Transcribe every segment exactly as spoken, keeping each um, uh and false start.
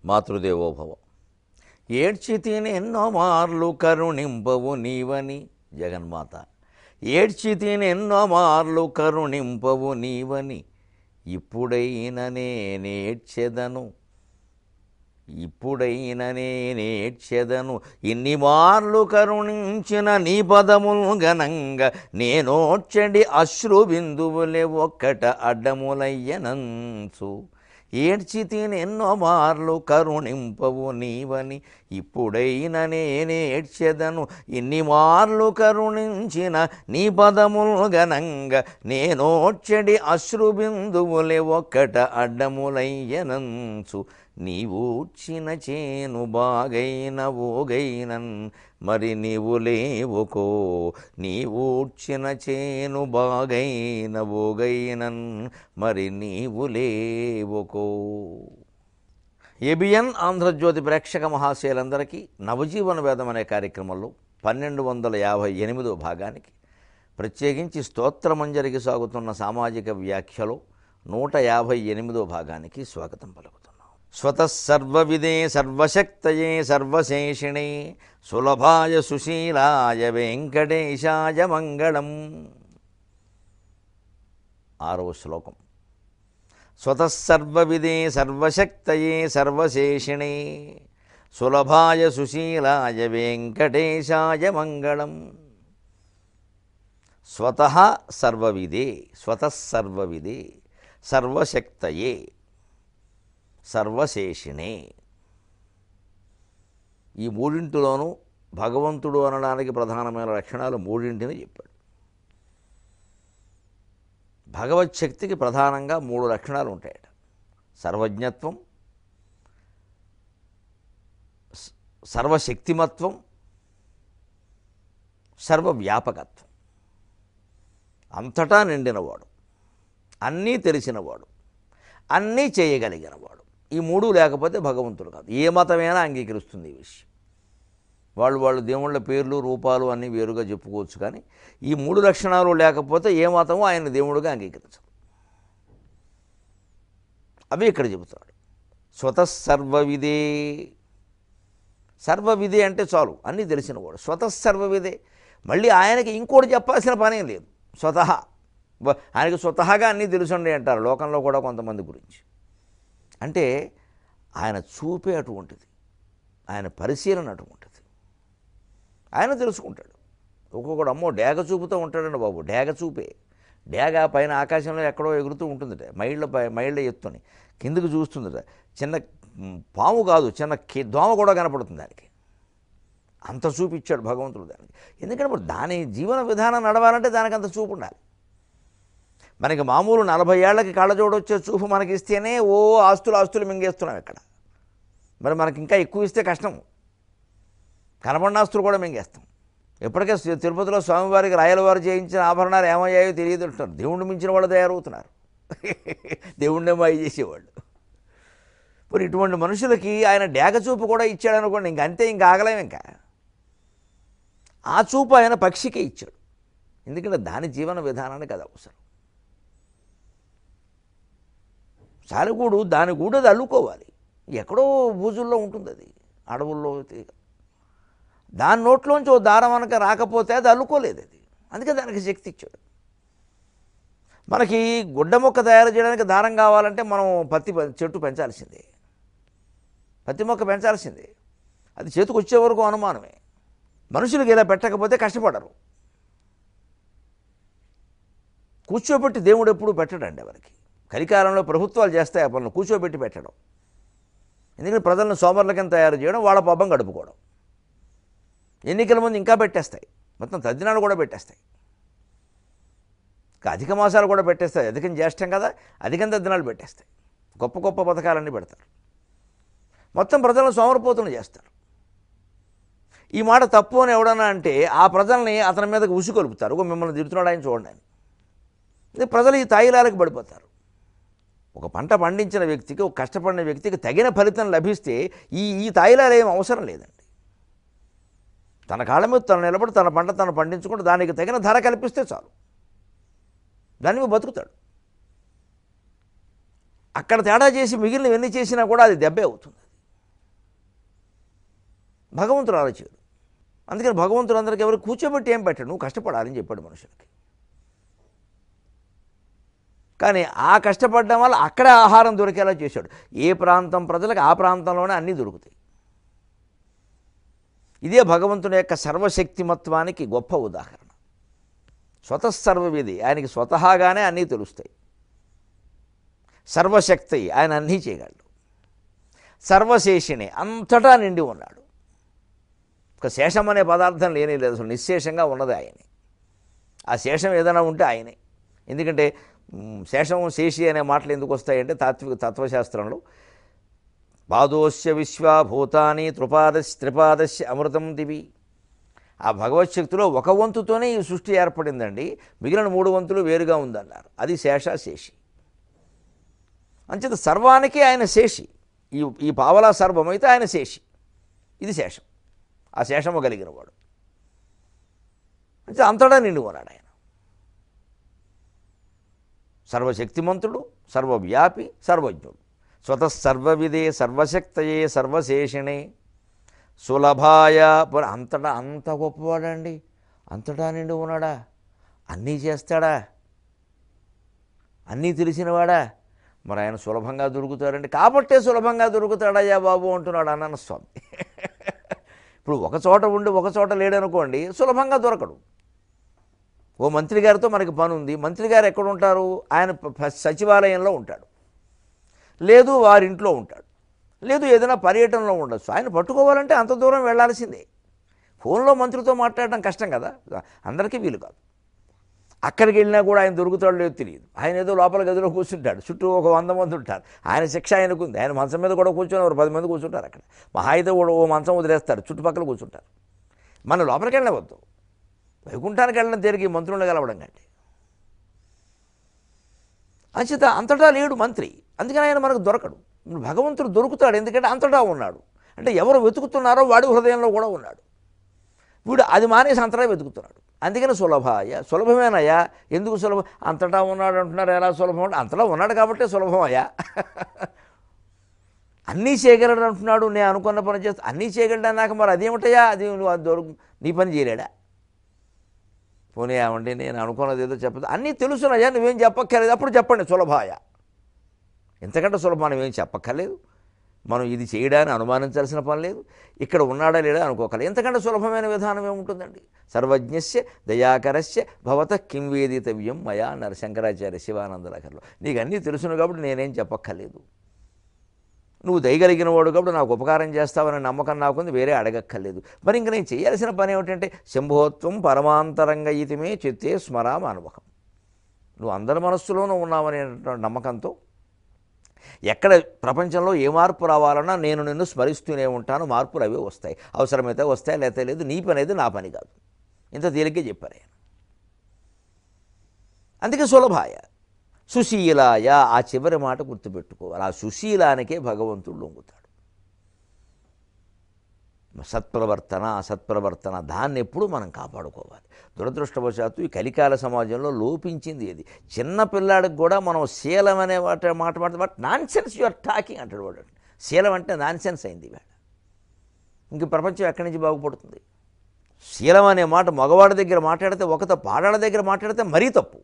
మాతృదేవోభవ. ఏడ్చి తిని ఎన్నో మార్లు కరుణింపవు నీవని జగన్మాత. ఏడ్చి తిని ఎన్నో మార్లు కరుణింపవు నీవని ఇప్పుడైనా నేనేడ్చెదను ఇప్పుడైన నేనేడ్చెదను ఇన్ని మార్లు కరుణించిన నీ పదములు ఘనంగా నేనోడ్చడి అశ్రు బిందువులే ఒక్కట అడ్డములయ్యనంచు. ఏడ్చి తిని ఎన్నో మార్లు కరుణింపవు నీవని ఇప్పుడైన నేనేడ్చెదను ఇన్ని మార్లు కరుణించిన నీ పదములు ఘనంగా నేనోడ్చడి అశ్రు బిందువులే ఒక్కట అడ్డములయ్యనంచు. నీవూడ్చిన చేను బాగైన ఓగైనన్ మరి నీవు లేవుకో. నీవూడ్చిన చేను బాగైన ఓగైనన్ మరి నీవు లేవుకో. ఏబిఎన్ ఆంధ్రజ్యోతి ప్రేక్షక మహాశయులందరికీ నవజీవన వేదం అనే కార్యక్రమంలో పన్నెండు వందల యాభై ఎనిమిదో భాగానికి ప్రత్యేకించి స్తోత్రమంజరికి సాగుతున్న సామాజిక వ్యాఖ్యలో నూట యాభై ఎనిమిదో భాగానికి స్వాగతం పలుకుతున్నాం. స్వతఃసర్వవిదే సర్వశక్తయే సర్వశేషిణే సులభాయ సుశీలాయ వెంకటేశాయ మంగళం. ఆరవ శ్లోకం. స్వతఃసర్వవిదే సర్వశక్తయే సర్వశేషిణే సులభాయ సుశీలాయ వెంకటేశాయ మంగళం. స్వతః సర్వవిదే స్వతఃసర్వవిదే సర్వశక్తయే సర్వశేషిణే. ఈ మూడింటిలోనూ భగవంతుడు అనడానికి ప్రధానమైన లక్షణాలు మూడింటిని చెప్పాడు. భగవచ్ఛక్తికి ప్రధానంగా మూడు లక్షణాలు ఉంటాయట. సర్వజ్ఞత్వం, సర్వశక్తిమత్వం, సర్వవ్యాపకత్వం. అంతటా నిండినవాడు, అన్నీ తెలిసినవాడు, అన్నీ చేయగలిగినవాడు. ఈ మూడు లేకపోతే భగవంతుడు కాదు. ఏ మతమైనా అంగీకరిస్తుంది ఈ విషయం. వాళ్ళు వాళ్ళు దేవుళ్ళ పేర్లు రూపాలు అన్నీ వేరుగా చెప్పుకోవచ్చు, కానీ ఈ మూడు లక్షణాలు లేకపోతే ఏ మతమో ఆయన దేవుడుగా అంగీకరించదు. అవి ఇక్కడ చెబుతాడు. స్వతఃసర్వవిదే. సర్వవిదే అంటే చాలు, అన్నీ తెలిసినవాడు. స్వతఃసర్వవిదే. మళ్ళీ ఆయనకి ఇంకోటి చెప్పాల్సిన పనేం లేదు. స్వతహా ఆయనకి స్వతహాగా అన్నీ తెలుసుండి అంటారు లోకంలో కూడా కొంతమంది గురించి. అంటే ఆయన చూపే అటువంటిది, ఆయన పరిశీలన అటువంటిది. ఆయన తెలుసుకుంటాడు. ఒక్కొక్కడు అమ్మో డేగ చూపుతూ ఉంటాడండి బాబు. డేగ చూపే. డేగ పైన ఆకాశంలో ఎక్కడో ఎగురుతూ ఉంటుందిట, మైళ్ళ పై మైళ్ళ ఎత్తుని కిందకు చూస్తుందిట. చిన్న పాము కాదు, చిన్న దోమ కూడా కనపడుతుంది దానికి. అంత చూపిచ్చాడు భగవంతుడు దానికి. ఎందుకంటే మరి దాని జీవన విధానం నడవాలంటే దానికి అంత చూపు ఉండాలి. మనకి మామూలు నలభై ఏళ్ళకి కళ్ళజోడు వచ్చే చూపు మనకి ఇస్తేనే ఓ ఆస్తులు ఆస్తులు మింగేస్తున్నాం ఇక్కడ. మరి మనకి ఇంకా ఎక్కువ ఇస్తే కష్టం. కనబడిన ఆస్తులు కూడా మింగేస్తాం. ఎప్పటికే తిరుపతిలో స్వామివారికి రాయలవారు చేయించిన ఆభరణాలు ఏమయ్యాయో తెలియదు అంటున్నారు. దేవుణ్ణి మించిన వాళ్ళు తయారవుతున్నారు. దేవుణ్ణే మాయ చేసేవాళ్ళు. మరి ఇటువంటి మనుషులకి ఆయన డేగ చూపు కూడా ఇచ్చాడు అనుకోండి, ఇంక అంతే, ఇంకా ఆగలేము. ఇంకా ఆ చూపు ఆయన పక్షికే ఇచ్చాడు. ఎందుకంటే దాని జీవన విధానానికి అది అవసరం. సాలెగూడు దాని గూడు అది అల్లుకోవాలి. ఎక్కడో బూజుల్లో ఉంటుంది అది, అడవుల్లో. దాని నోట్లోంచి ఓ దారం అనక రాకపోతే అది అల్లుకోలేదు అది. అందుకే దానికి శక్తి ఇచ్చాడు. మనకి గుడ్డ మొక్క తయారు చేయడానికి దారం కావాలంటే మనం పత్తి చెట్టు పెంచాల్సిందే, పత్తి మొక్క పెంచాల్సిందే. అది చేతికి వచ్చే వరకు అనుమానమే. మనుషులకు ఇలా పెట్టకపోతే కష్టపడరు. కూర్చోబెట్టి దేవుడు ఎప్పుడు పెట్టడండి ఎవరికి. కలికాలంలో ప్రభుత్వాలు చేస్తాయి ఆ పనులు, కూర్చోబెట్టి పెట్టడం. ఎందుకంటే ప్రజలను సోమరుల కింద తయారు చేయడం, వాళ్ళ పబ్బం గడుపుకోవడం. ఎన్నికల ముందు ఇంకా పెట్టేస్తాయి, మొత్తం తద్దినాలు కూడా పెట్టేస్తాయి, ఇంకా అధిక మాసాలు కూడా పెట్టేస్తాయి. అధికం జ్యేష్టం కదా, అధికం తద్దినాలు పెట్టేస్తాయి. గొప్ప గొప్ప పథకాలన్నీ పెడతారు. మొత్తం ప్రజలను సోమరిపోతులు చేస్తారు. ఈ మాట తప్పు అని ఎవడన్నా అంటే ఆ ప్రజల్ని అతని మీదకి ఉసుకొలుపుతారు. మిమ్మల్ని తిడుతున్నాడు ఆయన చూడండి అని. ప్రజలు ఈ తాయిలాలకు పడిపోతారు. ఒక పంట పండించిన వ్యక్తికి, ఒక కష్టపడిన వ్యక్తికి తగిన ఫలితం లభిస్తే ఈ ఈ తాయిలాలు ఏం అవసరం లేదండి. తన కాళ్ళ మీద తను నిలబడి తన పంట తను పండించుకుంటూ దానికి తగిన ధర కల్పిస్తే చాలు, దాన్ని బతుకుతాడు. అక్కడ తేడా చేసి మిగిలినవన్నీ చేసినా కూడా అది దెబ్బే అవుతుంది. భగవంతుడు అలా చేయడు. అందుకని భగవంతుడు అందరికీ ఎవరు కూర్చోబెట్టి ఏం పెట్టాడు, నువ్వు కష్టపడాలని చెప్పాడు మనుషులకి. కానీ ఆ కష్టపడడం వల్ల అక్కడే ఆహారం దొరికేలా చేశాడు. ఏ ప్రాంతం ప్రజలకు ఆ ప్రాంతంలోనే అన్నీ దొరుకుతాయి. ఇదే భగవంతుని యొక్క సర్వశక్తిమత్వానికి గొప్ప ఉదాహరణ. స్వతఃసర్వవిధి, ఆయనకి స్వతహాగానే అన్నీ తెలుస్తాయి. సర్వశక్తి, ఆయన అన్నీ చేయగలడు. సర్వశేషిణి, అంతటా నిండి ఉన్నాడు. ఒక శేషం అనే పదార్థం లేనే లేదు, అసలు నిశ్శేషంగా ఉన్నది ఆయనే. ఆ శేషం ఏదైనా ఉంటే ఆయనే. ఎందుకంటే శేషం శేషి అనే మాటలు ఎందుకు వస్తాయంటే తాత్విక తత్వశాస్త్రంలో పాదోస్య విశ్వభూతాని త్రిపాదశ త్రిపాదస్య అమృతం దివి. ఆ భగవత్శక్తిలో ఒక వంతుతోనే ఈ సృష్టి ఏర్పడిందండి, మిగిలిన మూడు వంతులు వేరుగా ఉందన్నారు. అది శేష శేషి. అంచేత సర్వానికి ఆయన శేషి. ఈ ఈ పావలా సర్వమైతే ఆయన శేషి, ఇది శేషం. ఆ శేషము కలిగిన వాడు అంటే అంతటా నిండి ఉన్నాడు ఆయన. సర్వశక్తిమంతుడు, సర్వవ్యాపి, సర్వజ్ఞుడు. స్వతఃసర్వవిదే సర్వశక్తయే సర్వశేషిణే సులభాయ. అంతటా అంత గొప్పవాడండి, అంతటా నిండి ఉన్నాడా, అన్నీ చేస్తాడా, అన్నీ తెలిసినవాడా. మరి ఆయన సులభంగా దొరుకుతాడండి. కాబట్టే సులభంగా దొరుకుతాడయ్యా బాబు అంటున్నాడు అన్నన్న స్వామి. ఇప్పుడు ఒక చోట ఉండి ఒక చోట లేడనుకోండి, సులభంగా దొరకడు. ఓ మంత్రి గారితో మనకి పని ఉంది, మంత్రి గారు ఎక్కడ ఉంటారు, ఆయన సచివాలయంలో ఉంటాడు, లేదు వారింట్లో ఉంటాడు, లేదు ఏదైనా పర్యటనలో ఉండొచ్చు. ఆయన పట్టుకోవాలంటే అంత దూరం వెళ్లాల్సిందే. ఫోన్లో మంత్రితో మాట్లాడడం కష్టం కదా, అందరికీ వీలు కాదు. అక్కడికి వెళ్ళినా కూడా ఆయన దొరుకుతాడో లేదో తెలియదు. ఆయన ఏదో లోపల గదిలో కూర్చుంటాడు, చుట్టూ ఒక వంద మంది ఉంటారు. ఆయన శిక్ష ఆయనకుంది. ఆయన మంచం మీద కూడా కూర్చొని ఒక పది మంది కూర్చుంటారు అక్కడ. మహా అయితే కూడా ఓ మంచం వదిలేస్తారు, చుట్టుపక్కల కూర్చుంటారు. మన లోపలికి వెళ్ళవద్దు, వైకుంఠానికి వెళ్ళడం తిరిగి మంత్రులను కలవడం కంటే. అంచేత అంతటా లేడు మంత్రి, అందుకని ఆయన మనకు దొరకడు. భగవంతుడు దొరుకుతాడు, ఎందుకంటే అంతటా ఉన్నాడు. అంటే ఎవరు వెతుకుతున్నారో వాడి హృదయంలో కూడా ఉన్నాడు. వీడు అది మానేసి అంతటా వెతుకుతున్నాడు. అందుకని సులభాయ, సులభమేనయ్యా. ఎందుకు సులభం, అంతటా ఉన్నాడు అంటున్నారు, ఎలా సులభం అంటే అంతటా ఉన్నాడు కాబట్టి సులభమయ్యా. అన్నీ చేయగలడు అంటున్నాడు, నేను అనుకున్న పని చేస్తా అన్నీ చేయగలడా, నాకు మరి అదేమిటయ్యా, అది నువ్వు అది దొరుకు నీ పని చేయలేడా. పోనీ ఏమండి నేను అనుకున్నది ఏదో చెప్పదు, అన్నీ తెలుసునయ్యా, నువ్వేం చెప్పక్కర్లేదు, అప్పుడు చెప్పండి సులభాయ. ఎంతకంటే సులభం, మనం ఏం చెప్పక్కర్లేదు, మనం ఇది చేయడాన్ని అనుమానించాల్సిన పని లేదు, ఇక్కడ ఉన్నాడా లేడా అనుకోకలేదు. ఎంతకంటే సులభమైన విధానం ఏముంటుందండి. సర్వజ్ఞస్య దయాకరస్య భవత కిం వేదితవ్యం మయా అన్నారు శంకరాచార్య శివానంద లహరిలో. నీకు అన్నీ తెలుసును కాబట్టి నేనేం చెప్పక్కర్లేదు, నువ్వు దయగలిగిన వాడు కాబట్టి నాకు ఉపకారం చేస్తావని నమ్మకం నాకుంది, వేరే అడగక్కర్లేదు. మరి ఇంక నేను చేయాల్సిన పని ఏమిటంటే శంభోత్వం పరమాంతరంగ ఇతిమే చిత్తే స్మరామ అనుభవం. నువ్వు అందరి మనస్సులోనూ ఉన్నావనేటువంటి నమ్మకంతో ఎక్కడ ప్రపంచంలో ఏ మార్పు రావాలన్నా నేను నిన్ను స్మరిస్తూనే ఉంటాను, మార్పులు అవే వస్తాయి. అవసరమైతే వస్తాయి, లేకపోతే లేదు, నీ పని అయితే నా పని కాదు. ఇంత తేలిగ్గా చెప్పారు ఆయన. అందుకే సులభాయ. సుశీలాయ, ఆ చివరి మాట గుర్తుపెట్టుకోవాలి. ఆ సుశీలానికే భగవంతుడు లొంగుతాడు. సత్ప్రవర్తన అసత్ప్రవర్తన దాన్ని ఎప్పుడూ మనం కాపాడుకోవాలి. దురదృష్టవశాత్తు ఈ కలికాల సమాజంలో లోపించింది ఇది. చిన్న పిల్లాడికి కూడా మనం శీలం అనే మాట మాట మాట but nonsense you are talking అంటాడు వాడు. శీలం అంటే నాన్ సెన్స్ అయింది ఇవాళ. ఇంక ప్రపంచం ఎక్కడి నుంచి బాగుపడుతుంది. శీలం అనే మాట మగవాడి దగ్గర మాట్లాడితే ఒక తప్పు, ఆడాళ్ళ దగ్గర మాట్లాడితే మరీ తప్పు.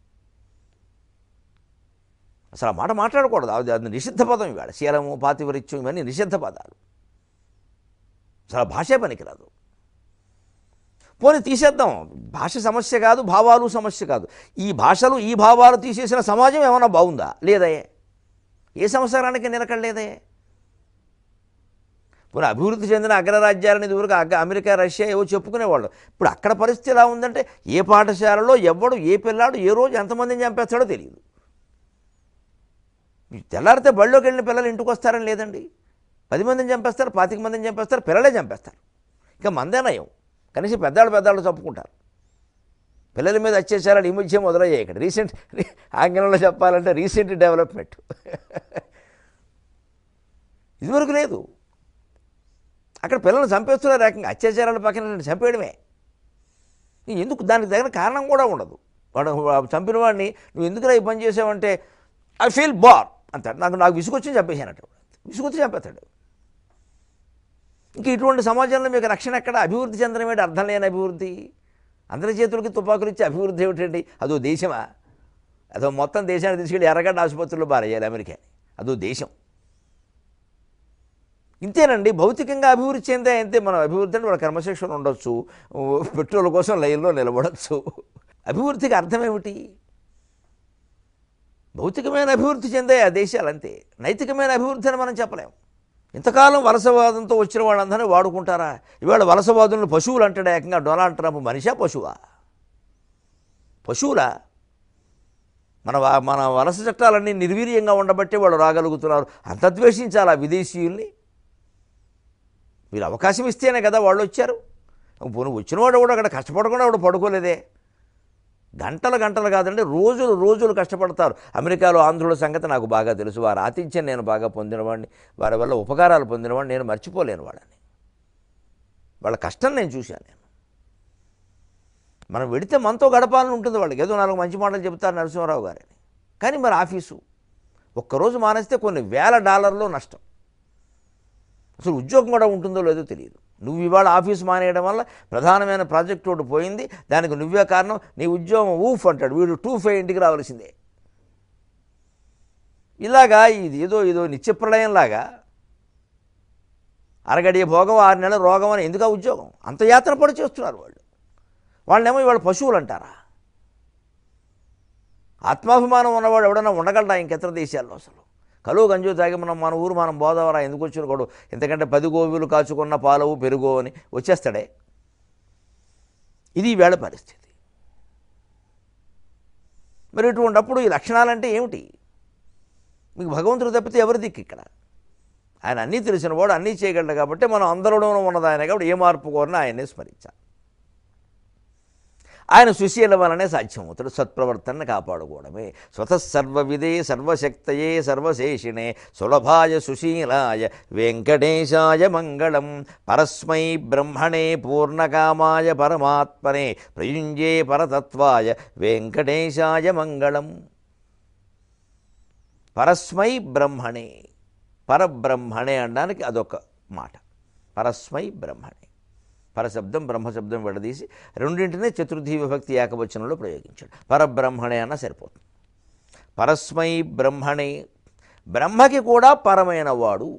అసలు ఆ మాట మాట్లాడకూడదు, అది అది నిషిద్ధ పదం. ఇవాళ శీలము పాతివరిత్యం ఇవన్నీ నిషిద్ధ పదాలు, అసలు భాషే పనికిరాదు. పోనీ తీసేద్దాం, భాష సమస్య కాదు, భావాలు సమస్య కాదు. ఈ భాషలు ఈ భావాలు తీసేసిన సమాజం ఏమన్నా బాగుందా? లేదయే. ఏ సంవత్సరానికి నిలకడలేదే. పోనీ అభివృద్ధి చెందిన అగ్రరాజ్యాలని ఇదివరకు అగ్గ అమెరికా రష్యా ఏవో చెప్పుకునేవాళ్ళు. ఇప్పుడు అక్కడ పరిస్థితి ఎలా ఉందంటే ఏ పాఠశాలలో ఎవడు ఏ పిల్లాడు ఏ రోజు ఎంతమందిని చంపేస్తాడో తెలియదు. తెల్లారితే బళ్ళోకి వెళ్ళిన పిల్లలు ఇంటికి వస్తారని లేదండి. పది మందిని చంపేస్తారు, పాతిక మందిని చంపేస్తారు, పిల్లలే చంపేస్తారు. ఇంకా మందే నయం, కనీసం పెద్దాళ్ళు పెద్దాళ్ళు చంపుకుంటారు. పిల్లల మీద అత్యాచారాలు ఈ మధ్య మొదలయ్యాయి. ఇక్కడ రీసెంట్ ఆంగ్లంలో చెప్పాలంటే రీసెంట్ డెవలప్మెంట్. ఇదివరకు లేదు. అక్కడ పిల్లల్ని చంపేస్తున్నారు, ఏకంగా అత్యాచారాల పక్కన చంపేయడమే. ఎందుకు? దానికి తగిన కారణం కూడా ఉండదు. వాడు చంపిన వాడిని నువ్వు ఎందుకురా ఈ పని చేసావంటే ఐ ఫీల్ బార్ అంటాడు. నాకు నాకు విసుగొచ్చి చంపేసానట్టు. విసుగొచ్చి చంపేస్తాడు. ఇంక ఇటువంటి సమాజంలో మీకు రక్షణ ఎక్కడ? అభివృద్ధి చెందడం ఏంటి? అర్థం లేని అభివృద్ధి. అందరి చేతులకి తుపాకులు ఇచ్చే అభివృద్ధి ఏమిటండి? అదో దేశమా? అదో మొత్తం దేశాన్ని తీసుకెళ్ళి ఎర్రగడ్డ ఆసుపత్రుల్లో బారేయాలి అమెరికాని. అదో దేశం. ఇంతేనండి. భౌతికంగా అభివృద్ధి చెందే అంతే. మనం అభివృద్ధి అంటే వాళ్ళ క్రమశిక్షణ ఉండొచ్చు, పెట్రోల్ కోసం లైన్లో నిలబడవచ్చు. అభివృద్ధికి అర్థం ఏమిటి? భౌతికమైన అభివృద్ధి చెందే ఆ దేశాలు అంతే. నైతికమైన అభివృద్ధి అని మనం చెప్పలేము. ఇంతకాలం వలసవాదంతో వచ్చిన వాళ్ళందరినీ వాడుకుంటారా? ఇవాళ వలసవాదులను పశువులు అంటాడు ఏకంగా డొనాల్డ్ ట్రంప్. మనిషా పశువా? పశువులా? మన మన వలస చట్టాలన్నీ నిర్వీర్యంగా ఉండబట్టే వాళ్ళు రాగలుగుతున్నారు. అంత ద్వేషించాలా విదేశీయుల్ని? మీరు అవకాశం ఇస్తేనే కదా వాళ్ళు వచ్చారు. పోనీ వచ్చినవాడు కూడా అక్కడ కష్టపడకుండా వాడు పడుకోలేదే. గంటలు గంటలు కాదండి, రోజులు రోజులు కష్టపడతారు. అమెరికాలో ఆంధ్రుల సంగతి నాకు బాగా తెలుసు. వారి ఆతిథ్యం నేను బాగా పొందినవాడిని, వారి వల్ల ఉపకారాలు పొందినవాడిని. నేను మర్చిపోలేను వాళ్ళని. వాళ్ళ కష్టం నేను చూశాను. నేను మనం వెడితే మనతో గడపాలని ఉంటుంది వాళ్ళకి. ఏదో నాలుగు మంచి మాటలు చెబుతారు నరసింహారావు గారని. కానీ మరి ఆఫీసు ఒక్కరోజు మానేస్తే కొన్ని వేల డాలర్లు నష్టం. అసలు ఉద్యోగం కూడా ఉంటుందో లేదో తెలియదు. నువ్వు ఇవాళ ఆఫీసు మానేయడం వల్ల ప్రధానమైన ప్రాజెక్ట్ ఒకటి పోయింది, దానికి నువ్వే కారణం, నీ ఉద్యోగం ఊఫ్ అంటాడు వీడు, టూ ఫైవ్ ఇంటికి రావాల్సిందే. ఇలాగా ఇది ఏదో ఏదో నిత్యప్రళయంలాగా అరగడియ భోగం ఆరు నెలల రోగం అని ఎందుకు ఆ ఉద్యోగం? అంత యాత్ర పడి చేస్తున్నారు వాళ్ళు. వాళ్ళేమో ఇవాళ పశువులు అంటారా? ఆత్మాభిమానం ఉన్నవాడు ఎవడన్నా ఉండగలడా ఇంకెతర దేశాల్లో? అసలు కలువ గంజు తాగి మనం మన ఊరు మనం బోధవరా ఎందుకు వచ్చిన కూడా ఎందుకంటే పది గోవులు కాచుకున్న పాలవు పెరుగో అని వచ్చేస్తాడే. ఇది వేళ పరిస్థితి. మరి ఇటువంటిప్పుడు ఈ లక్షణాలంటే ఏమిటి? మీకు భగవంతుడు తప్పితే ఎవరి దిక్కు ఇక్కడ? ఆయన అన్నీ తెలిసిన వాడు, అన్నీ చేయగలడు. కాబట్టి మనం అందరిలోనూ ఉన్నది ఆయన. కాబట్టి ఏ మార్పు కోరినా ఆయన్నే స్మరించాలి. ఆయన సుశీల వలనే సాధ్యమవుతాడు. సత్ప్రవర్తనను కాపాడుకోవడమే. స్వతఃసర్వవిదే సర్వశక్తయే సర్వశేషిణే సులభాయ సుశీలాయ వెంకటేశాయ మంగళం. పరస్మై బ్రహ్మణే పూర్ణకామాయ పరమాత్మనే ప్రయుంజే పరతత్వాయ వెంకటేశాయ మంగళం. పరస్మై బ్రహ్మణే, పరబ్రహ్మణే అనడానికి అదొక మాట. పరస్మై బ్రహ్మణే, పరశబ్దం బ్రహ్మశబ్దం విడదీసి రెండింటినే చతుర్థీ విభక్తి ఏకవచనంలో ప్రయోగించాడు. పరబ్రహ్మణే అన్న సరిపోతుంది. పరస్మై బ్రహ్మణే, బ్రహ్మకి కూడా పరమైన వాడు.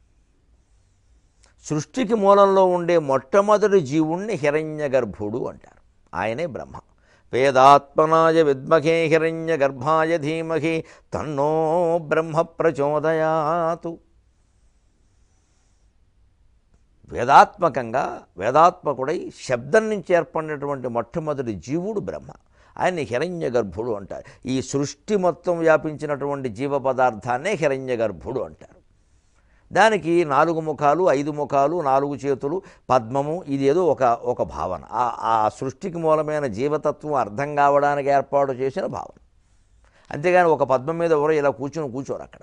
సృష్టికి మూలంలో ఉండే మొట్టమొదటి జీవుణ్ణి హిరణ్య గర్భుడు అంటారు. ఆయనే బ్రహ్మ. వేదాత్మనాయ విద్మహే హిరణ్య గర్భాయ ధీమహి తన్నో బ్రహ్మ ప్రచోదయాతు. వేదాత్మకంగా వేదాత్మకుడై శబ్దం నుంచి ఏర్పడినటువంటి మొట్టమొదటి జీవుడు బ్రహ్మ. ఆయన్ని హిరణ్య గర్భుడు అంటారు. ఈ సృష్టి మొత్తం వ్యాపించినటువంటి జీవ పదార్థాన్నే హిరణ్య గర్భుడు అంటారు. దానికి నాలుగు ముఖాలు, ఐదు ముఖాలు, నాలుగు చేతులు, పద్మము, ఇది ఏదో ఒక ఒక భావన. ఆ సృష్టికి మూలమైన జీవతత్వం అర్థం కావడానికి ఏర్పాటు చేసిన భావన. అంతేగాని ఒక పద్మం మీద ఎవరో ఇలా కూర్చొని కూర్చోరు అక్కడ.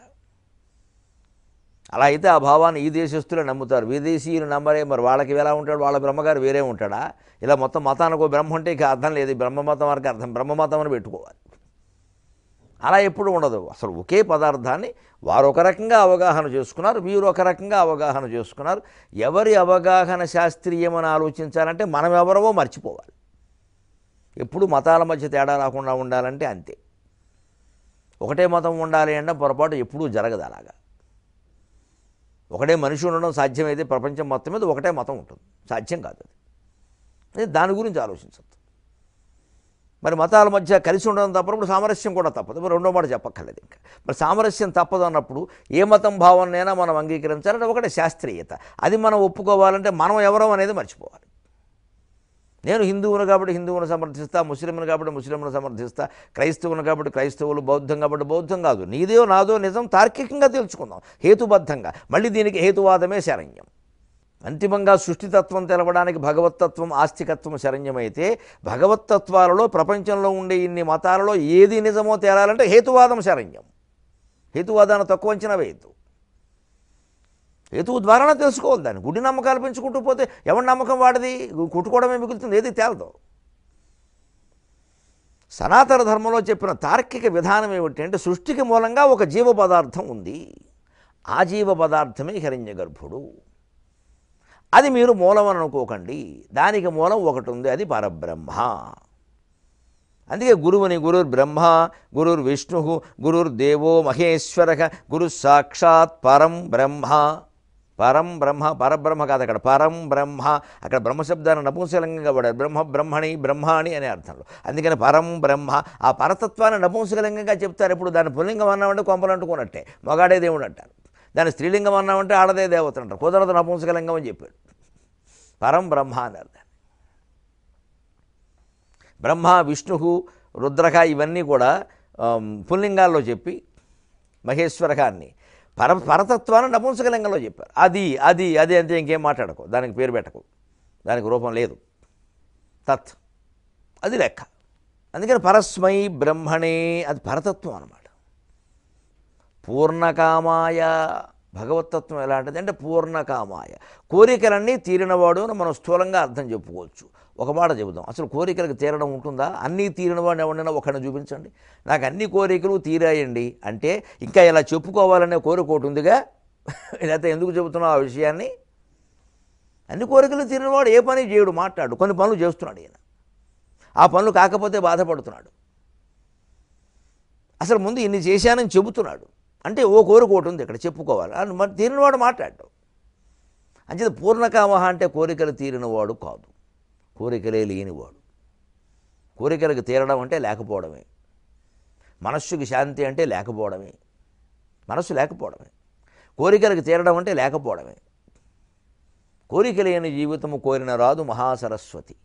అలా అయితే ఆ భావాన్ని ఈ దేశస్తులే నమ్ముతారు, విదేశీయులు నమ్మరే. మరి వాళ్ళకి ఎలా ఉంటాడు? వాళ్ళ బ్రహ్మగారు వేరే ఉంటాడా? ఇలా మొత్తం మతానికి బ్రహ్మ అంటే ఇక అర్థం లేదు. బ్రహ్మమతం వరకు అర్థం బ్రహ్మమతం అని పెట్టుకోవాలి. అలా ఎప్పుడు ఉండదు. అసలు ఒకే పదార్థాన్ని వారు ఒక రకంగా అవగాహన చేసుకున్నారు, వీరు ఒక రకంగా అవగాహన చేసుకున్నారు. ఎవరి అవగాహన శాస్త్రీయమని ఆలోచించాలంటే మనం ఎవరవో మర్చిపోవాలి. ఎప్పుడు మతాల మధ్య తేడా రాకుండా ఉండాలంటే అంతే. ఒకటే మతం ఉండాలి అంటే పొరపాటు ఎప్పుడూ జరగదు. అలాగా ఒకటే మనిషి ఉండడం సాధ్యమైతే ప్రపంచం మొత్తం మీద ఒకటే మతం ఉంటుంది. సాధ్యం కాదు అది. దాని గురించి ఆలోచించద్దు. మరి మతాల మధ్య కలిసి ఉండడం తప్పనప్పుడు సామరస్యం కూడా తప్పదు. మరి రెండో మాట చెప్పక్కర్లేదు. ఇంకా మరి సామరస్యం తప్పదు అన్నప్పుడు ఏ మతం భావనైనా మనం అంగీకరించాలంటే ఒకటే శాస్త్రీయత. అది మనం ఒప్పుకోవాలంటే మనం ఎవరో అనేది మర్చిపోవాలి. నేను హిందువును కాబట్టి హిందువును సమర్థిస్తా, ముస్లింను కాబట్టి ముస్లింను సమర్థిస్తా, క్రైస్తవును కాబట్టి క్రైస్తవులు, బౌద్ధం కాబట్టి బౌద్ధం కాదు. నీదో నాదో నిజం తార్కికంగా తెలుసుకుందాం, హేతుబద్ధంగా. మళ్ళీ దీనికి హేతువాదమే శరణ్యం. అంతిమంగా సృష్టితత్వం తెలవడానికి భగవత్తత్వం, ఆస్తికత్వం శరణ్యమైతే భగవత్తత్వాలలో ప్రపంచంలో ఉండే ఇన్ని మతాలలో ఏది నిజమో తేలాలంటే హేతువాదం శరణ్యం. హేతువాదాన్ని తక్కువ అంచనా వేయద్దు. హేతువు ద్వారానే తెలుసుకోవాలి. దాన్ని గుడి నమ్మకాలు పెంచుకుంటూ పోతే ఎవరి నమ్మకం వాడిది, కుట్టుకోవడమే మిగులుతుంది, ఏది తేలదు. సనాతన ధర్మంలో చెప్పిన తార్కిక విధానం ఏమిటి అంటే సృష్టికి మూలంగా ఒక జీవ పదార్థం ఉంది. ఆ జీవ పదార్థమే హిరణ్య గర్భుడు. అది మీరు మూలం అని అనుకోకండి. దానికి మూలం ఒకటి ఉంది, అది పరబ్రహ్మ. అందుకే గురువుని గురుర్ బ్రహ్మ, గురుర్ విష్ణు, గురుర్ దేవో మహేశ్వర, గురు సాక్షాత్ పరం బ్రహ్మ. పరం బ్రహ్మ, పరబ్రహ్మ కాదు అక్కడ, పరం బ్రహ్మ. అక్కడ బ్రహ్మశబ్దాన్ని నపుంసకలింగంగా పడారు, బ్రహ్మ బ్రహ్మణి బ్రహ్మాణి అనే అర్థంలో. అందుకని పరం బ్రహ్మ. ఆ పరతత్వాన్ని నపుంసకలింగంగా చెప్తారు. ఇప్పుడు దాన్ని పుల్లింగం అన్నామంటే కొంపలు అంటుకున్నట్టే, మొగాడే దేవుడు అంటారు. దాన్ని స్త్రీలింగం అన్నామంటే ఆడదే దేవత అంటారు. కుదరదు, నపుంసకలింగం అని చెప్పాడు. పరం బ్రహ్మ అన్నారు. బ్రహ్మ, విష్ణు, రుద్రక ఇవన్నీ కూడా పుల్లింగాల్లో చెప్పి మహేశ్వరకాన్ని పర పరతత్వాన్ని నపుంసకలింగంలో చెప్పారు. అది అది అది అంతే, ఇంకేం మాట్లాడకు, దానికి పేరు పెట్టకు, దానికి రూపం లేదు. తత్ అది లెక్క. అందుకని పరస్మై బ్రహ్మణే, అది పరతత్వం అన్నమాట. పూర్ణకామాయ, భగవతత్వం ఎలాంటిది అంటే పూర్ణకామాయ, కోరికలన్నీ తీరినవాడు అని మనం స్థూలంగా అర్థం చెప్పుకోవచ్చు. ఒక మాట చెబుదాం, అసలు కోరికలకు తీరడం ఉంటుందా? అన్నీ తీరినవాడిని ఎవరైనా ఒకరిని చూపించండి. నాకు అన్ని కోరికలు తీరాయండి అంటే ఇంకా ఇలా చెప్పుకోవాలనే కోరిక ఒకటి ఉందిగా, లేకపోతే ఎందుకు చెబుతున్నావు ఆ విషయాన్ని? అన్ని కోరికలు తీరినవాడు ఏ పని చేయడు, మాట్లాడు. కొన్ని పనులు చేస్తున్నాడు ఈయన, ఆ పనులు కాకపోతే బాధపడుతున్నాడు. అసలు ముందు ఇన్ని చేశానని చెబుతున్నాడు అంటే ఓ కోరిక ఒకటి ఉంది ఇక్కడ, చెప్పుకోవాలి. మరి తీరినవాడు మాట్లాడు. అంచేది పూర్ణకామ అంటే కోరికలు తీరినవాడు కాదు, కోరికలే లేనివాడు. కోరికలకు తీరడం అంటే లేకపోవడమే. మనస్సుకి శాంతి అంటే లేకపోవడమే, మనస్సు లేకపోవడమే. కోరికలకు తీరడం అంటే లేకపోవడమే. కోరిక లేని జీవితము కోరిన రాదు మహాసరస్వతి.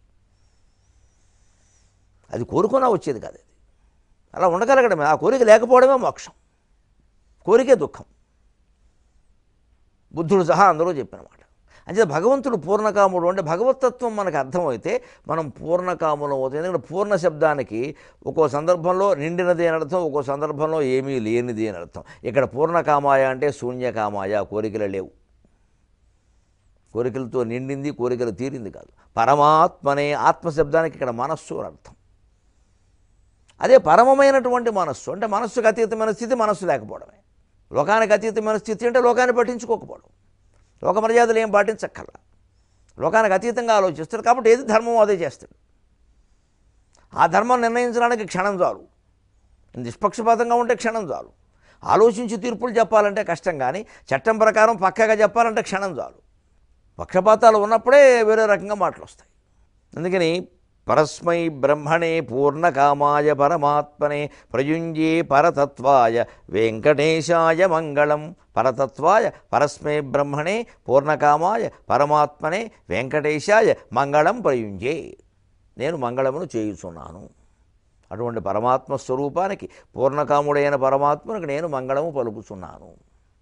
అది కోరుకున్నా వచ్చేది కాదు, అది అలా ఉండగలగడమే. ఆ కోరిక లేకపోవడమే మోక్షం, కోరికే దుఃఖం. బుద్ధుడు సహా అందరూ చెప్పినమాట. అంటే భగవంతుడు పూర్ణకాముడు అంటే భగవతత్వం మనకు అర్థమైతే మనం పూర్ణకాములం అవుతుంది. ఎందుకంటే పూర్ణ శబ్దానికి ఒక్కో సందర్భంలో నిండినది అని అర్థం, ఒక్కో సందర్భంలో ఏమీ లేనిది అని అర్థం. ఇక్కడ పూర్ణకామాయ అంటే శూన్యకామాయ, కోరికలు లేవు. కోరికలతో నిండింది, కోరికలు తీరింది కాదు. పరమాత్మనే, ఆత్మశబ్దానికి ఇక్కడ మనస్సు అని అర్థం. అదే పరమమైనటువంటి మనస్సు అంటే మనస్సుకు అతీతమైన స్థితి మనస్సు లేకపోవడమే. లోకానికి అతీతమైన స్థితి అంటే లోకాన్ని పట్టించుకోకపోవడం. లోక మర్యాదలు ఏం పాటించక్కర్లా, లోకానికి అతీతంగా ఆలోచిస్తాడు. కాబట్టి ఏది ధర్మమో అదే చేస్తాడు. ఆ ధర్మం నిర్ణయించడానికి క్షణం చాలు, నిష్పక్షపాతంగా ఉంటే క్షణం చాలు. ఆలోచించి తీర్పులు చెప్పాలంటే కష్టం, కానీ చట్టం ప్రకారం పక్కాగా చెప్పాలంటే క్షణం చాలు. పక్షపాతాలు ఉన్నప్పుడే వేరే రకంగా మాటలు వస్తాయి. అందుకని పరస్మై బ్రహ్మణే పూర్ణకామాయ పరమాత్మనే ప్రయుంజే పరతత్వాయ వెంకటేశాయ మంగళం. పరతత్వాయ పరస్మై బ్రహ్మణే పూర్ణకామాయ పరమాత్మనే వెంకటేశాయ మంగళం ప్రయుంజే, నేను మంగళమును చేయుచున్నాను. అటువంటి పరమాత్మ స్వరూపానికి, పూర్ణకాముడైన పరమాత్మనికి నేను మంగళము పలుకుచున్నాను.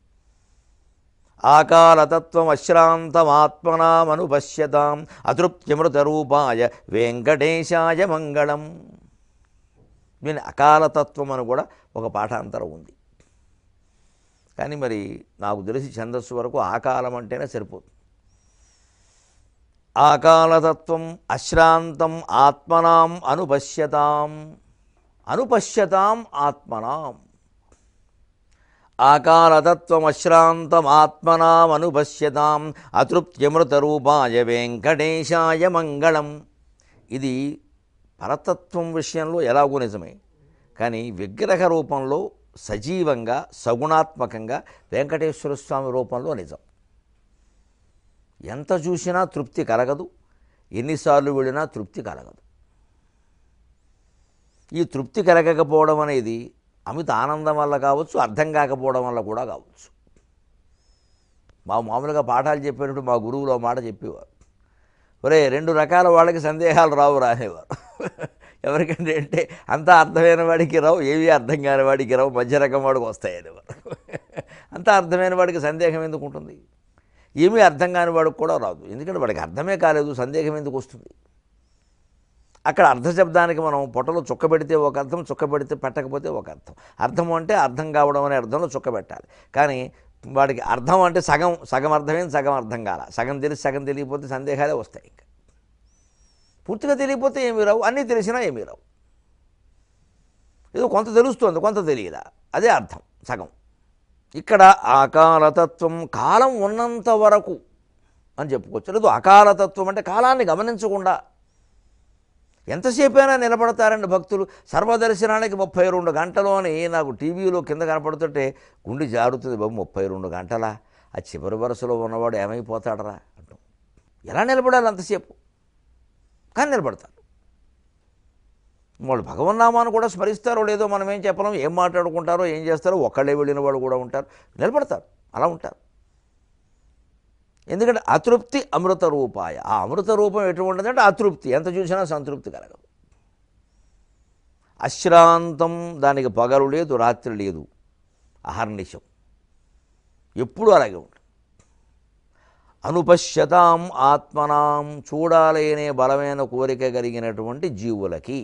ఆకాలతత్వం అశ్రాంతమాత్మనామనుపశ్యతాం అతృప్తిమృతరూపాయ వెంకటేశాయ మంగళం. దీని అకాలతత్వం అని కూడా ఒక పాఠాంతరం ఉంది. కానీ మరి నాకు తెలిసి ఛందస్సు వరకు ఆకాలం అంటేనే సరిపోతుంది. ఆకాలతత్వం అశ్రాంతం ఆత్మనాం అనుపశ్యతాం, అనుపశ్యతాం ఆత్మనాం. ఆకాలతత్వమశ్రాంతమాత్మనామనుపశ్యతాం అతృప్త్యమృతరూపాయ వెంకటేశాయ మంగళం. ఇది పరతత్వం విషయంలో ఎలాగో నిజమే, కానీ విగ్రహ రూపంలో సజీవంగా సగుణాత్మకంగా వెంకటేశ్వర స్వామి రూపంలో నిజం. ఎంత చూసినా తృప్తి కలగదు, ఎన్నిసార్లు వెళ్ళినా తృప్తి కలగదు. ఈ తృప్తి కలగకపోవడం అనేది అమిత ఆనందం వల్ల కావచ్చు, అర్థం కాకపోవడం వల్ల కూడా కావచ్చు. మా మామూలుగా పాఠాలు చెప్పేటప్పుడు మా గురువులు ఆ మాట చెప్పేవారు, ఒరే రెండు రకాల వాళ్ళకి సందేహాలు రావు రానేవారు. ఎవరికంటే అంటే అంతా అర్థమైన వాడికి రావు, ఏవి అర్థం కాని వాడికి రావు, మధ్య రకం వాడికి వస్తాయనేవారు. అంతా అర్థమైన వాడికి సందేహం ఎందుకు ఉంటుంది? ఏమీ అర్థం కాని వాడికి కూడా రాదు, ఎందుకంటే వాడికి అర్థమే కాలేదు, సందేహం ఎందుకు వస్తుంది? అక్కడ అర్థశబ్దానికి మనం పొట్టలో చుక్క పెడితే ఒక అర్థం, చుక్క పెడితే పెట్టకపోతే ఒక అర్థం. అర్థం అంటే అర్థం కావడం అనే అర్థంలో చుక్క పెట్టాలి. కానీ వాడికి అర్థం అంటే సగం సగం అర్థమైంది, సగం అర్థం కాల. సగం తెలిసి సగం తెలియకపోతే సందేహాలే వస్తాయి. ఇంకా పూర్తిగా తెలియకపోతే ఏమీ రావు, అన్నీ తెలిసినా ఏమీ రావు. ఏదో కొంత తెలుస్తుంది, కొంత తెలియదా, అదే అర్థం సగం. ఇక్కడ ఆకాలతత్వం కాలం ఉన్నంత వరకు అని చెప్పుకోవచ్చు. లేదు అకాలతత్వం అంటే కాలాన్ని గమనించకుండా ఎంతసేపైనా నిలబడతారండి భక్తులు. సర్వదర్శనానికి ముప్పై రెండు గంటలు అని నాకు టీవీలో కింద కనపడుతుంటే గుండె జారుతుంది. బాబు ముప్పై రెండు గంటలా, ఆ చివరి వరుసలో ఉన్నవాడు ఏమైపోతాడరా అంటూ. ఎలా నిలబడాలి అంతసేపు? కానీ నిలబడతారు. వాళ్ళు భగవన్నామాన్ని కూడా స్మరిస్తారో లేదో మనం ఏం చెప్పలేం. ఏం మాట్లాడుకుంటారో ఏం చేస్తారో ఒక్కళ్ళే వెళ్ళిన వాళ్ళు కూడా ఉంటారు, నిలబడతారు, అలా ఉంటారు. ఎందుకంటే అతృప్తి అమృత రూపాయ. ఆ అమృత రూపం ఎటువంటిది అంటే అతృప్తి, ఎంత చూసినా సంతృప్తి కలగదు. అశ్రాంతం, దానికి పగలు లేదు రాత్రి లేదు, అహర్నిశం ఎప్పుడూ అలాగే ఉంటుంది. అనుపశ్యతాం ఆత్మనాం, చూడాలి అనే బలమైన కోరిక కలిగినటువంటి జీవులకి,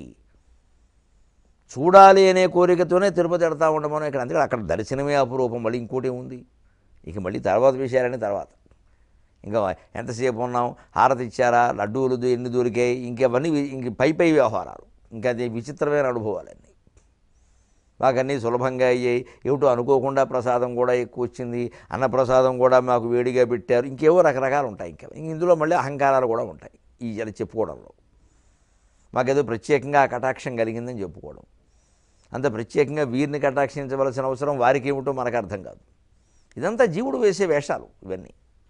చూడాలి అనే కోరికతోనే తిరుపతి ఎడతా ఉండమని ఇక్కడ. అందుకని అక్కడ దర్శనమే అపురూపం. మళ్ళీ ఇంకోటి ఉంది, ఇక మళ్ళీ తర్వాత విషయాలని తర్వాత. ఇంకా ఎంతసేపు ఉన్నాం, హారతి ఇచ్చారా, లడ్డూలు ఎన్ని దొరికాయి, ఇంకవన్నీ ఇంక పై పై వ్యవహారాలు, ఇంకా అది విచిత్రమైన అనుభవాలన్నీ. మాకు అన్నీ సులభంగా అయ్యాయి. ఏమిటో అనుకోకుండా ప్రసాదం కూడా ఎక్కువ వచ్చింది, అన్నప్రసాదం కూడా మాకు వేడిగా పెట్టారు, ఇంకేవో రకరకాలు ఉంటాయి. ఇంకా ఇందులో మళ్ళీ అహంకారాలు కూడా ఉంటాయి ఈ అది చెప్పుకోవడంలో. మాకేదో ప్రత్యేకంగా ఆ కటాక్షం కలిగిందని చెప్పుకోవడం, అంత ప్రత్యేకంగా వీరిని కటాక్షించవలసిన అవసరం వారికి ఏమిటో మనకు అర్థం కాదు. ఇదంతా జీవుడు వేసే వేషాలు ఇవన్నీ.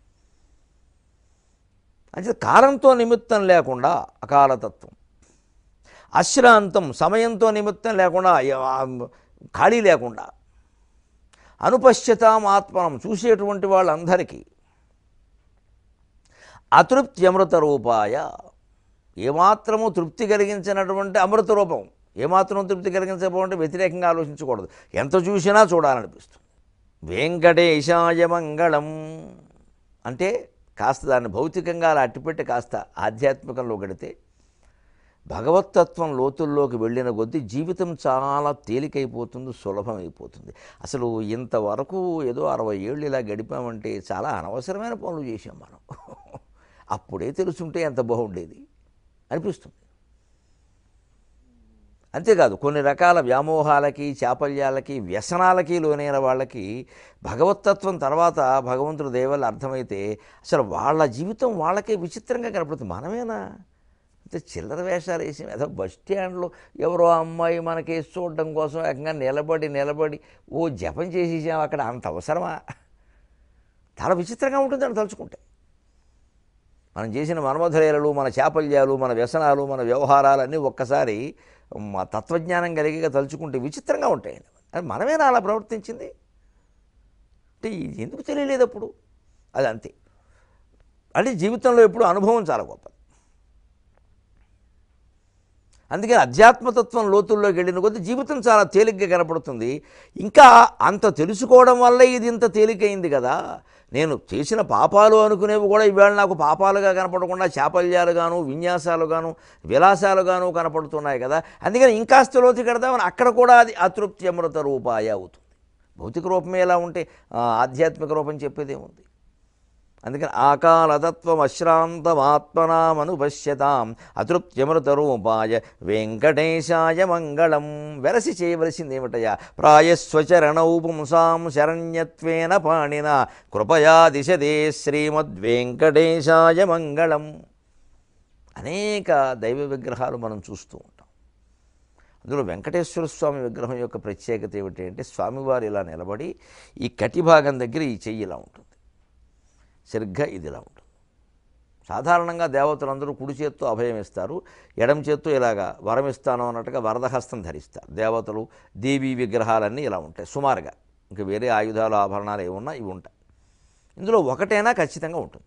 అంటే కాలంతో నిమిత్తం లేకుండా అకాలతత్వం. అశ్రాంతం, సమయంతో నిమిత్తం లేకుండా, ఖాళీ లేకుండా. అనుపశ్యతాం ఆత్మనం, చూసేటువంటి వాళ్ళందరికీ. అతృప్తి అమృత రూపాయ, ఏమాత్రము తృప్తి కలిగించినటువంటి అమృత రూపం. ఏమాత్రం తృప్తి కలిగించకపోతే వ్యతిరేకంగా ఆలోచించకూడదు, ఎంత చూసినా చూడాలనిపిస్తుంది. వెంకటేశాయ మంగళం అంటే కాస్త దాన్ని భౌతికంగా అలా అట్టిపెట్టి కాస్త ఆధ్యాత్మికంలో గడితే భగవత్తత్వం లోతుల్లోకి వెళ్ళిన కొద్దీ జీవితం చాలా తేలికైపోతుంది, సులభమైపోతుంది. అసలు ఇంతవరకు ఏదో అరవై ఏళ్ళు ఇలా గడిపామంటే చాలా అనవసరమైన పనులు చేసాం మనం. అప్పుడే తెలుసుంటే ఎంత బాగుండేది అనిపిస్తుంది. అంతేకాదు కొన్ని రకాల వ్యామోహాలకి, చాపల్యాలకి, వ్యసనాలకి లోనైన వాళ్ళకి భగవత్తత్వం తర్వాత భగవంతుడి దయవల్ల అర్థమైతే అసలు వాళ్ళ జీవితం వాళ్ళకే విచిత్రంగా కనపడుతుంది. మనమేనా అంటే చిల్లర వేషాలు వేసి ఏదో బస్ స్టాండ్లో ఎవరో అమ్మాయి మనకేసి చూడడం కోసం ఏకంగా నిలబడి నిలబడి ఓ జపం చేసేసాం అక్కడ, అంత అవసరమా? చాలా విచిత్రంగా ఉంటుంది అని తలుచుకుంటే. మనం చేసిన మన్మధురేలలు, మన చాపల్యాలు, మన వ్యసనాలు, మన వ్యవహారాలన్నీ ఒక్కసారి మా తత్వజ్ఞానం కలిగిగా తలుచుకుంటే విచిత్రంగా ఉంటాయండి. అది మనమేనా అలా ప్రవర్తించింది అంటే ఎందుకు తెలియలేదు అప్పుడు? అది అంతే. అంటే జీవితంలో ఎప్పుడు అనుభవం చాలా గొప్పది. అందుకని అధ్యాత్మతత్వం లోతుల్లోకి వెళ్ళిన కొద్దీ జీవితం చాలా తేలిగ్గా కనపడుతుంది. ఇంకా అంత తెలుసుకోవడం వల్ల ఇది ఇంత తేలికైంది కదా. నేను చేసిన పాపాలు అనుకునేవి కూడా ఇవాళ నాకు పాపాలుగా కనపడకుండా చాపల్యాలుగాను, విన్యాసాలుగాను, విలాసాలుగాను కనపడుతున్నాయి కదా. అందుకని ఇంకాస్త లోతు కడదామని అక్కడ కూడా అది అతృప్తి అమృత రూపాయ అవుతుంది. భౌతిక రూపమే ఎలా ఉంటే ఆధ్యాత్మిక రూపం చెప్పేదేముంది? అందుకని ఆకాలతత్వం అశ్రాంతమాత్మనామనుపశ్యతాం అతృప్త్యమృత రూపాయ వెంకటేశాయ మంగళం. వెరసి చేయవలసింది ఏమిటయా? ప్రాయస్వచరణౌ పుంసాం శరణ్యత్వేన పాణిన కృపయా దిశదే శ్రీమద్వెంకటేశాయ మంగళం. అనేక దైవ విగ్రహాలు మనం చూస్తూ ఉంటాం. అందులో వెంకటేశ్వర స్వామి విగ్రహం యొక్క ప్రత్యేకత ఏమిటి అంటే స్వామివారు ఇలా నిలబడి ఈ కటి భాగం దగ్గర ఈ చెయ్యి ఇలా ఉంటుంది, సరిగ్గా ఇదిలా ఉంటుంది. సాధారణంగా దేవతలందరూ కుడి చేత్తో అభయం ఇస్తారు, ఎడమ చేత్తో ఇలాగా వరం ఇస్తాను అన్నట్టుగా వరదహస్తం ధరిస్తారు. దేవతలు, దేవీ విగ్రహాలన్నీ ఇలా ఉంటాయి సుమారుగా. ఇంకా వేరే ఆయుధాలు, ఆభరణాలు ఏమున్నా ఇవి ఉంటాయి. ఇందులో ఒకటైనా ఖచ్చితంగా ఉంటుంది.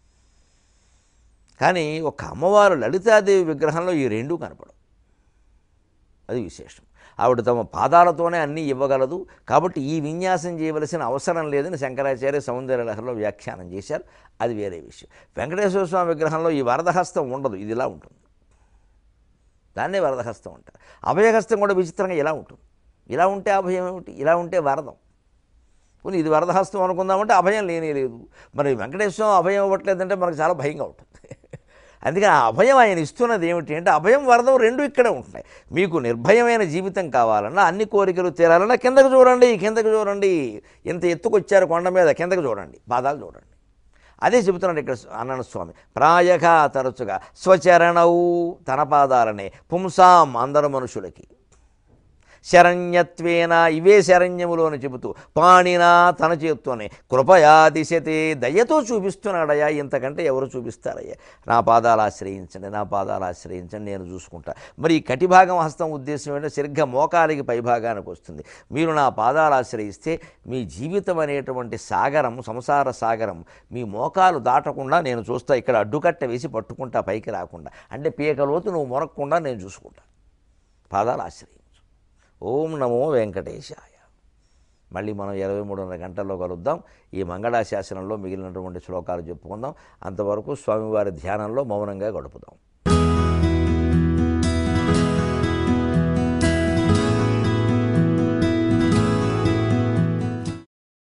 కానీ ఒక అమ్మవారు లలితాదేవి విగ్రహంలో ఈ రెండూ కనపడవు. అది విశేషం. ఆవిడ తమ పాదాలతోనే అన్నీ ఇవ్వగలదు కాబట్టి ఈ విన్యాసం చేయవలసిన అవసరం లేదని శంకరాచార్య సౌందర్యలహరిలో వ్యాఖ్యానం చేశారు. అది వేరే విషయం. వెంకటేశ్వర స్వామి విగ్రహంలో ఈ వరదహస్తం ఉండదు, ఇది ఇలా ఉంటుంది. దాన్నే వరదహస్తం అంటారు. అభయహస్తం కూడా విచిత్రంగా ఇలా ఉంటుంది. ఇలా ఉంటే అభయం ఏమిటి? ఇలా ఉంటే వరదం. పోనీ ఇది వరదహస్తం అనుకుందామంటే అభయం లేనే లేదు. మరి వెంకటేశ్వర స్వామి అభయం ఇవ్వట్లేదంటే మనకు చాలా భయంగా ఉంటుంది. అందుకని ఆ అభయం ఆయన ఇస్తున్నది ఏమిటి అంటే అభయం, వరదం రెండు ఇక్కడే ఉంటున్నాయి. మీకు నిర్భయమైన జీవితం కావాలన్నా, అన్ని కోరికలు తీరాలన్నా కిందకు చూడండి, కిందకు చూడండి. ఇంత ఎత్తుకొచ్చారు కొండ మీద, కిందకు చూడండి, పాదాలు చూడండి. అదే చెబుతున్నాడు ఇక్కడ అన్నాడు స్వామి. ప్రాయగా తరచుగా స్వచరణవు తన పాదాలనే పుంసాం అందరు మనుషులకి శరణ్యత్వేన ఇవే శరణ్యములు అని చెబుతూ పాణినా తన చేత్తోనే కృపయా దిశతే దయతో చూపిస్తున్నాడయ్యా. ఇంతకంటే ఎవరు చూపిస్తారయ్యా? నా పాదాలు ఆశ్రయించండి, నా పాదాలు ఆశ్రయించండి, నేను చూసుకుంటా. మరి ఈ కటిభాగం హస్తం ఉద్దేశం ఏంటంటే సరిగ్గా మోకాలికి పైభాగానికి వస్తుంది. మీరు నా పాదాలు ఆశ్రయిస్తే మీ జీవితం అనేటువంటి సాగరం, సంసార సాగరం మీ మోకాలు దాటకుండా నేను చూస్తా. ఇక్కడ అడ్డుకట్ట వేసి పట్టుకుంటా, పైకి రాకుండా. అంటే పీకలోతు నువ్వు మొరక్కుండా నేను చూసుకుంటా. పాదాలు ఆశ్రయించు. ఓం నమో వెంకటేశాయ. మళ్ళీ మనం ఇరవై మూడున్నర గంటల్లో కలుద్దాం. ఈ మంగళాశాసనంలో మిగిలినటువంటి శ్లోకాలు చెప్పుకుందాం. అంతవరకు స్వామివారి ధ్యానంలో మౌనంగా గడుపుదాం.